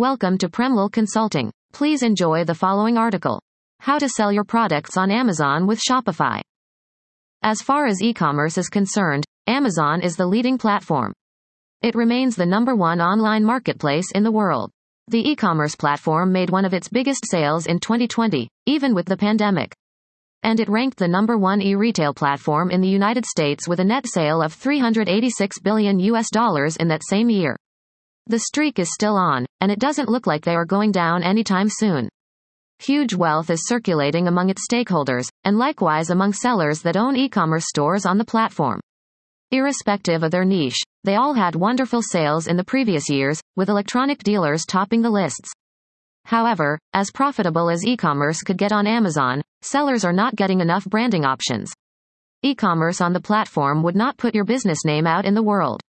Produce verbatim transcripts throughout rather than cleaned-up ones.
Welcome to Premlal Consulting. Please enjoy the following article. How to sell your products on Amazon with Shopify. As far as e-commerce is concerned, Amazon is the leading platform. It remains the number one online marketplace in the world. The e-commerce platform made one of its biggest sales in twenty twenty, even with the pandemic. And it ranked the number one e-retail platform in the United States with a net sale of three hundred eighty-six billion U S dollars in that same year. The streak is still on, and it doesn't look like they are going down anytime soon. Huge wealth is circulating among its stakeholders, and likewise among sellers that own e-commerce stores on the platform. Irrespective of their niche, they all had wonderful sales in the previous years, with electronic dealers topping the lists. However, as profitable as e-commerce could get on Amazon, sellers are not getting enough branding options. E-commerce on the platform would not put your business name out in the world.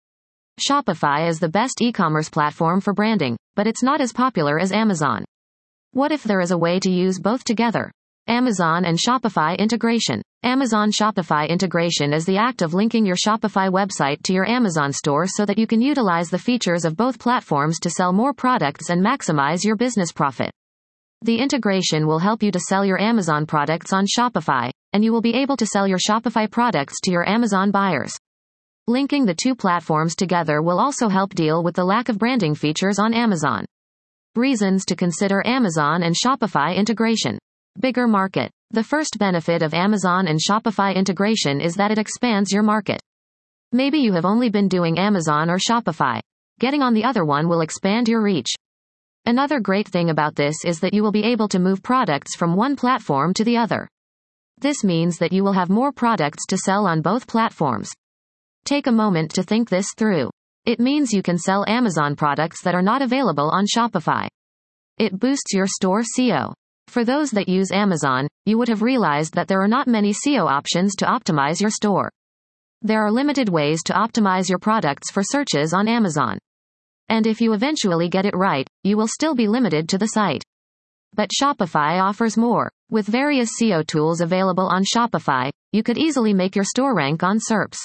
Shopify is the best e-commerce platform for branding, but it's not as popular as Amazon. What if there is a way to use both together? Amazon and Shopify integration. Amazon Shopify integration is the act of linking your Shopify website to your Amazon store so that you can utilize the features of both platforms to sell more products and maximize your business profit. The integration will help you to sell your Amazon products on Shopify, and you will be able to sell your Shopify products to your Amazon buyers. Linking the two platforms together will also help deal with the lack of branding features on Amazon. Reasons to consider Amazon and Shopify integration. Bigger market. The first benefit of Amazon and Shopify integration is that it expands your market. Maybe you have only been doing Amazon or Shopify. Getting on the other one will expand your reach. Another great thing about this is that you will be able to move products from one platform to the other. This means that you will have more products to sell on both platforms. Take a moment to think this through. It means you can sell Amazon products that are not available on Shopify. It boosts your store S E O. For those that use Amazon, you would have realized that there are not many S E O options to optimize your store. There are limited ways to optimize your products for searches on Amazon. And if you eventually get it right, you will still be limited to the site. But Shopify offers more. With various S E O tools available on Shopify, you could easily make your store rank on S E R Ps.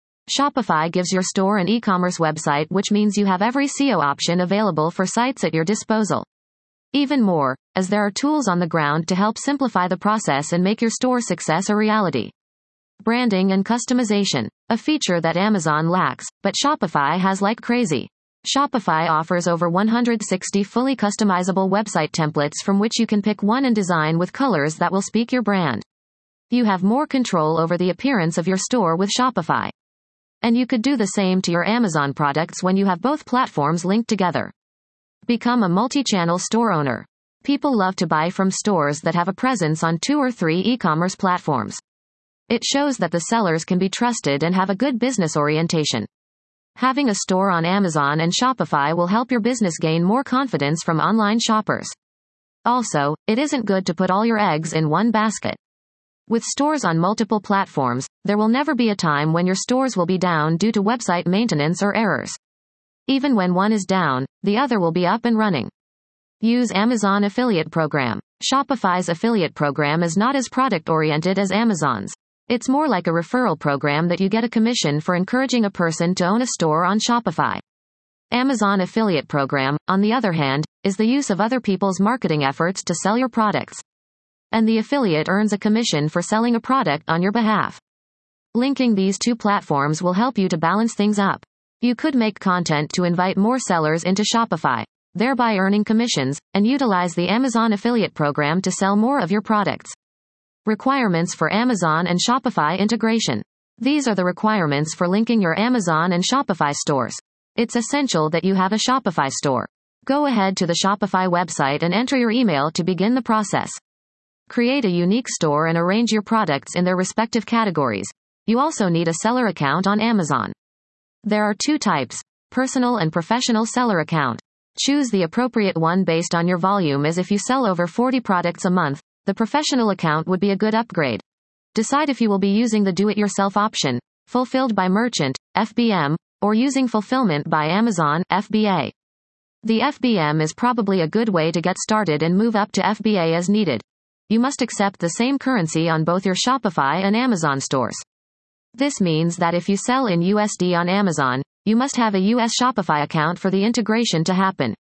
Shopify gives your store an e-commerce website, which means you have every S E O option available for sites at your disposal. Even more, as there are tools on the ground to help simplify the process and make your store success a reality. Branding and customization. A feature that Amazon lacks, but Shopify has like crazy. Shopify offers over one hundred sixty fully customizable website templates from which you can pick one and design with colors that will speak your brand. You have more control over the appearance of your store with Shopify. And you could do the same to your Amazon products when you have both platforms linked together. Become a multi-channel store owner. People love to buy from stores that have a presence on two or three e-commerce platforms. It shows that the sellers can be trusted and have a good business orientation. Having a store on Amazon and Shopify will help your business gain more confidence from online shoppers. Also, it isn't good to put all your eggs in one basket. With stores on multiple platforms, there will never be a time when your stores will be down due to website maintenance or errors. Even when one is down, the other will be up and running. Use Amazon Affiliate Program. Shopify's affiliate program is not as product-oriented as Amazon's. It's more like a referral program that you get a commission for encouraging a person to own a store on Shopify. Amazon Affiliate Program, on the other hand, is the use of other people's marketing efforts to sell your products. And the affiliate earns a commission for selling a product on your behalf. Linking these two platforms will help you to balance things up. You could make content to invite more sellers into Shopify, thereby earning commissions, and utilize the Amazon Affiliate Program to sell more of your products. Requirements for Amazon and Shopify integration. These are the requirements for linking your Amazon and Shopify stores. It's essential that you have a Shopify store. Go ahead to the Shopify website and enter your email to begin the process. Create a unique store and arrange your products in their respective categories. You also need a seller account on Amazon. There are two types: personal and professional seller account. Choose the appropriate one based on your volume, as if you sell over forty products a month, the professional account would be a good upgrade. Decide if you will be using the do-it-yourself option, Fulfilled by Merchant, F B M, or using Fulfillment by Amazon, F B A. The F B M is probably a good way to get started and move up to F B A as needed. You must accept the same currency on both your Shopify and Amazon stores. This means that if you sell in U S D on Amazon, you must have a U S Shopify account for the integration to happen.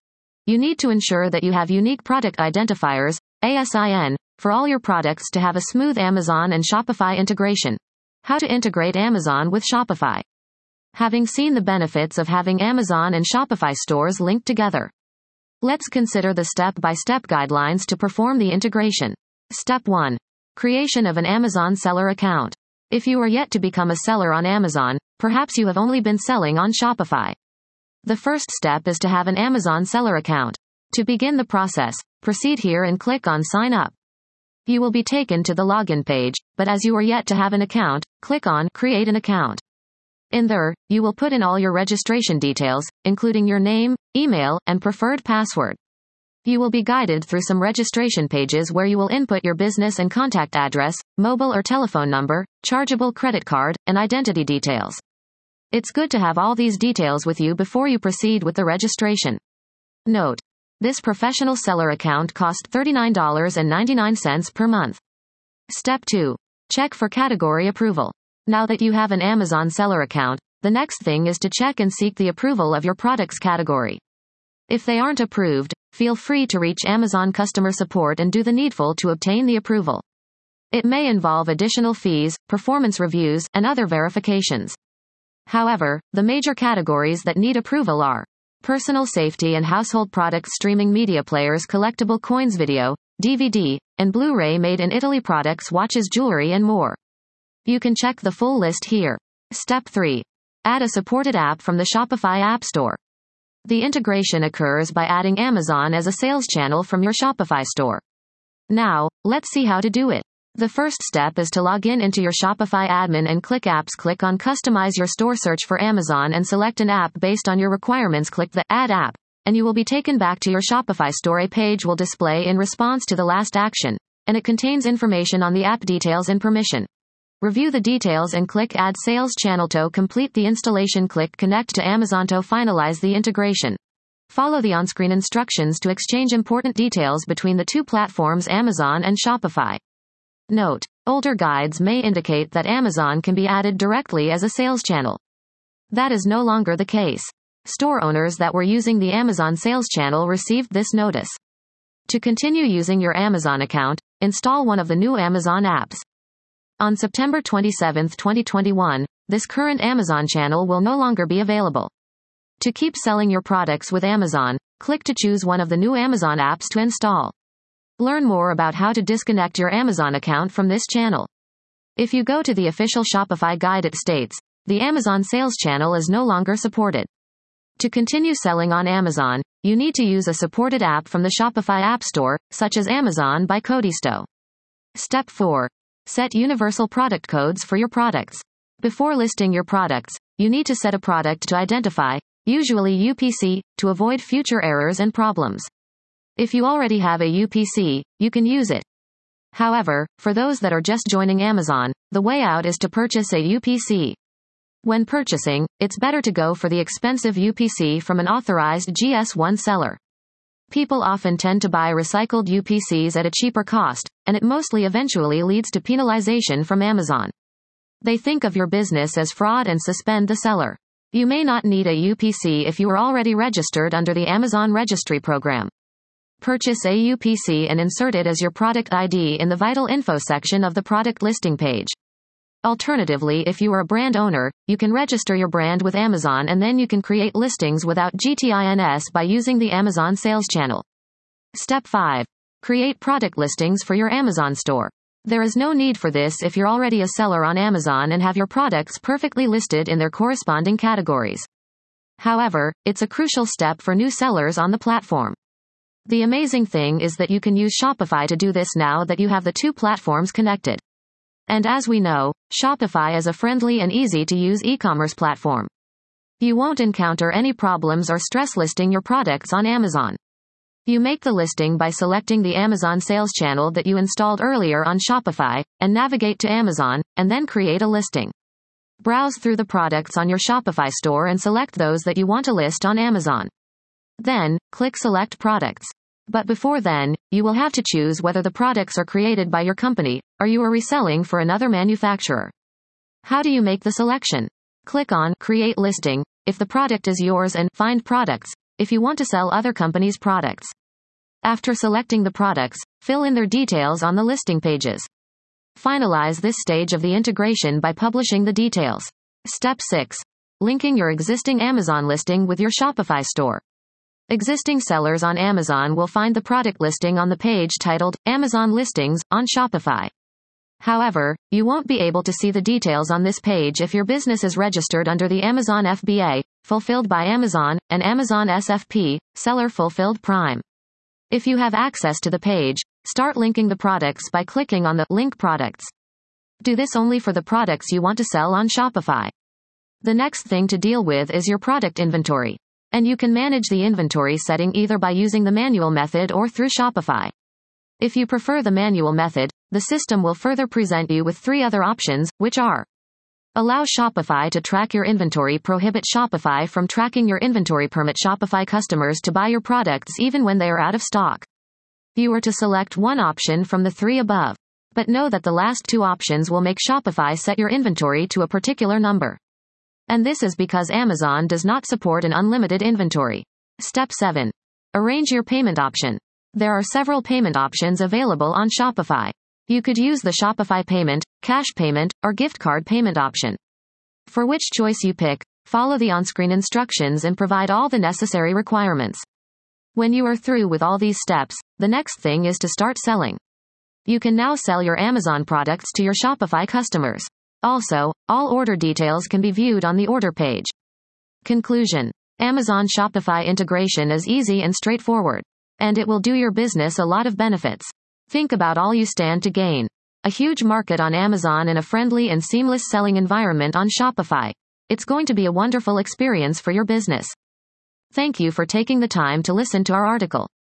you need to ensure that you have unique product identifiers, A S I N, for all your products to have a smooth Amazon and Shopify integration. How to integrate Amazon with Shopify. Having seen the benefits of having Amazon and Shopify stores linked together, let's consider the step-by-step guidelines to perform the integration. Step one. Creation of an Amazon seller account. If you are yet to become a seller on Amazon, perhaps you have only been selling on Shopify. The first step is to have an Amazon seller account. To begin the process, proceed here and click on Sign Up. You will be taken to the login page, but as you are yet to have an account, click on Create an account. In there, you will put in all your registration details, including your name, email, and preferred password. You will be guided through some registration pages where you will input your business and contact address, mobile or telephone number, chargeable credit card, and identity details. It's good to have all these details with you before you proceed with the registration. Note: this professional seller account costs thirty-nine dollars and ninety-nine cents per month. Step two. Check for category approval. Now that you have an Amazon seller account, the next thing is to check and seek the approval of your product's category. If they aren't approved, feel free to reach Amazon customer support and do the needful to obtain the approval. It may involve additional fees, performance reviews, and other verifications. However, the major categories that need approval are personal safety and household products, streaming media players, collectible coins, video, D V D, and Blu-ray, made in Italy products, watches, jewelry, and more. You can check the full list here. Step three. Add a supported app from the Shopify App Store. The integration occurs by adding Amazon as a sales channel from your Shopify store. Now, let's see how to do it. The first step is to log in into your Shopify admin and click Apps. Click on Customize your store, search for Amazon and select an app based on your requirements. Click the Add App, and you will be taken back to your Shopify store. A page will display in response to the last action, and it contains information on the app details and permission. Review the details and click Add Sales Channel to complete the installation. Click Connect to Amazon to finalize the integration. Follow the on-screen instructions to exchange important details between the two platforms, Amazon and Shopify. Note: older guides may indicate that Amazon can be added directly as a sales channel. That is no longer the case. Store owners that were using the Amazon sales channel received this notice. To continue using your Amazon account, install one of the new Amazon apps. On September twenty-seventh, twenty twenty-one, this current Amazon channel will no longer be available. To keep selling your products with Amazon, click to choose one of the new Amazon apps to install. Learn more about how to disconnect your Amazon account from this channel. If you go to the official Shopify guide, it states, the Amazon sales channel is no longer supported. To continue selling on Amazon, you need to use a supported app from the Shopify App Store, such as Amazon by Codisto. Step four. Set universal product codes for your products. Before listing your products, you need to set a product to identify, usually U P C, to avoid future errors and problems. If you already have a U P C, you can use it. However, for those that are just joining Amazon, the way out is to purchase a U P C. When purchasing, it's better to go for the expensive U P C from an authorized G S one seller. People often tend to buy recycled U P Cs at a cheaper cost, and it mostly eventually leads to penalization from Amazon. They think of your business as fraud and suspend the seller. You may not need a U P C if you are already registered under the Amazon Registry Program. Purchase a U P C and insert it as your product I D in the Vital Info section of the product listing page. Alternatively, if you are a brand owner, you can register your brand with Amazon and then you can create listings without G T I N S by using the Amazon sales channel. Step five. Create product listings for your Amazon store. There is no need for this if you're already a seller on Amazon and have your products perfectly listed in their corresponding categories. However, it's a crucial step for new sellers on the platform. The amazing thing is that you can use Shopify to do this now that you have the two platforms connected. And as we know, Shopify is a friendly and easy-to-use e-commerce platform. You won't encounter any problems or stress listing your products on Amazon. You make the listing by selecting the Amazon sales channel that you installed earlier on Shopify, and navigate to Amazon, and then create a listing. Browse through the products on your Shopify store and select those that you want to list on Amazon. Then, click Select Products. But before then, you will have to choose whether the products are created by your company, or you are reselling for another manufacturer. How do you make the selection? Click on Create Listing, if the product is yours, and Find Products, if you want to sell other companies' products. After selecting the products, fill in their details on the listing pages. Finalize this stage of the integration by publishing the details. Step six. Linking your existing Amazon listing with your Shopify store. Existing sellers on Amazon will find the product listing on the page titled Amazon Listings on Shopify. However, you won't be able to see the details on this page if your business is registered under the Amazon F B A, Fulfilled by Amazon, and Amazon S F P, Seller Fulfilled Prime. If you have access to the page, start linking the products by clicking on the Link Products. Do this only for the products you want to sell on Shopify. The next thing to deal with is your product inventory. And you can manage the inventory setting either by using the manual method or through Shopify. If you prefer the manual method, the system will further present you with three other options, which are: allow Shopify to track your inventory, prohibit Shopify from tracking your inventory, permit Shopify customers to buy your products even when they are out of stock. You are to select one option from the three above. But know that the last two options will make Shopify set your inventory to a particular number. And this is because Amazon does not support an unlimited inventory. Step seven. Arrange your payment option. There are several payment options available on Shopify. You could use the Shopify payment, cash payment, or gift card payment option. For which choice you pick, follow the on-screen instructions and provide all the necessary requirements. When you are through with all these steps, the next thing is to start selling. You can now sell your Amazon products to your Shopify customers. Also, all order details can be viewed on the order page. Conclusion. Amazon Shopify integration is easy and straightforward. And it will do your business a lot of benefits. Think about all you stand to gain. A huge market on Amazon and a friendly and seamless selling environment on Shopify. It's going to be a wonderful experience for your business. Thank you for taking the time to listen to our article.